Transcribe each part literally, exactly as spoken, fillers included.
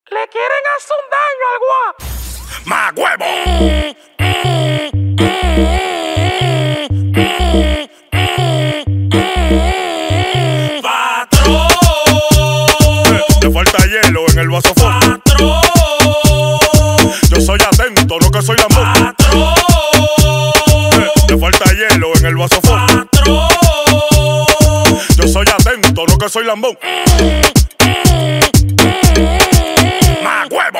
Le quieren hacer un daño al guá. ¡Más huevo! ¡Patrón! Te falta hielo en el vaso. ¡Patrón! Yo soy atento, no que soy lambón. ¡Patrón! Te falta hielo en el vaso. ¡Patrón! Yo soy atento, no que soy lambón. ¡Más huevo!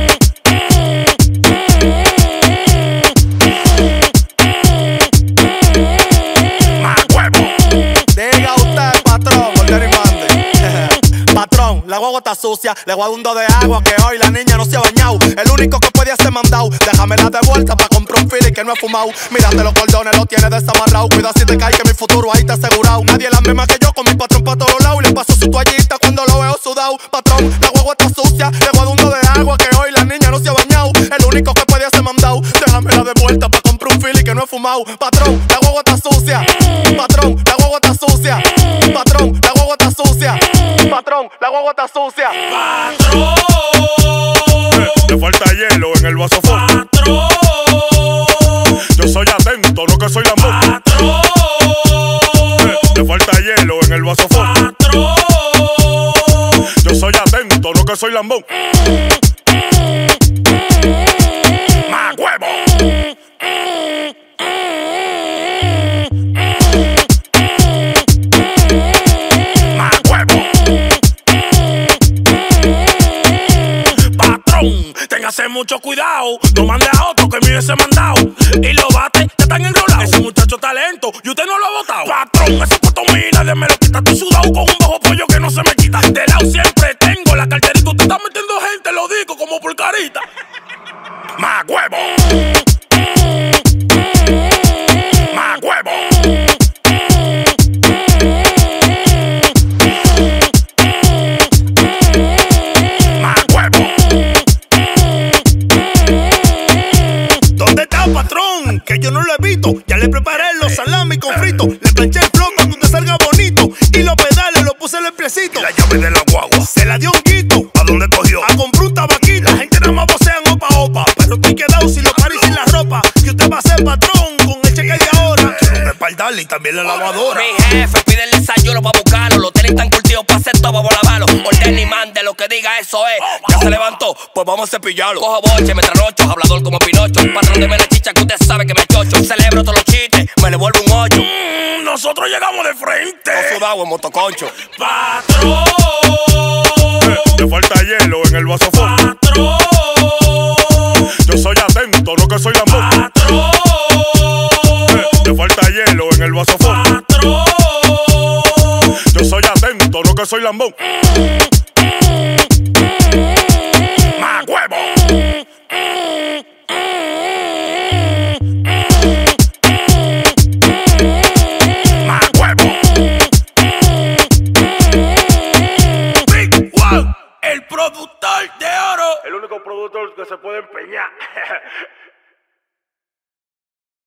¡Más huevo! Diga usted, patrón, orden y mande. Patrón, la guagua está sucia, le voy a dar un do de agua que hoy la niña no se ha bañado. El único que podía ser mandado, déjamela de vuelta pa' comprar un fili que no he fumado. Mírate los cordones, los tienes desamarrado. Cuida si te cae que mi futuro ahí está asegurado. Nadie la misma que yo con mi patrón pa' todos lados. Y le paso su toallita cuando lo veo sudado. Patrón, la guagua está sucia, le voy a dar un do de agua que hoy la niña no se ha bañado. El único que podía ser mandado, déjamela de vuelta pa' comprar un fili que no he fumado. Patrón, la guagua está sucia. Patrón, la guagua está sucia. Patrón, la guagua está sucia. Patrón, la guagua está sucia. ¡Patrón! Te falta hielo en el vaso. ¡Patrón! Yo soy atento, no que soy lambón. ¡Patrón! Te falta hielo en el vaso. ¡Patrón! Yo soy atento, no que soy lambón. ¡Más huevo! ¡Más huevo! Patrón, téngase mucho cuidado. No mande a otro que me hubiese mandado. Y los bates ya están enrolados. Ese muchacho talento y usted no lo ha votado. Patrón, ese pato mira, de me lo quita. Estoy sudado con un bajo pollo que no se me quita. De lado siempre tengo la carterita. Usted está metiendo gente, lo digo como por carita. ¡Más huevo! ¡Más huevo! ¡Más huevo! ¿Dónde está, patrón? Que yo no lo he visto. Ya le preparé los salami con frito. Le planché el flow para que usted salga bonito. Y los pedales los puse en el piecito. La llave de la guagua. Se la dio un guito. ¿A dónde cogió? A comprar un tabaquito. La gente nada más vocean opa opa. Pero estoy quedado sin los paris sin la ropa. Que usted va a ser patrón con el cheque de ahora. Quiero un respaldarle y también la lavadora. Mi jefe pide el desayuno pa' buscarlo. Los tienen tan curtidos pa' hacer todo, vamos a lavarlo. Orden y mande, lo que diga eso es. Ya se levantó, pues vamos a cepillarlo. Cojo boche, me tranocho, hablador como Pinocho. Patrón de la chicha que usted sabe que me chocho. Celebro todos los chistes, me le vuelvo un ocho. Mm, nosotros llegamos de frente. Todo sudado en motoconcho. Patrón. Te falta hielo en el vaso. Patrón. Yo soy atento, no que soy lambón. Patrón. Te falta hielo en el vaso. Patrón. Yo soy atento, no que soy lambón. ¡Más huevo! ¡Más huevo! Big One, el productor de oro. El único productor que se puede empeñar.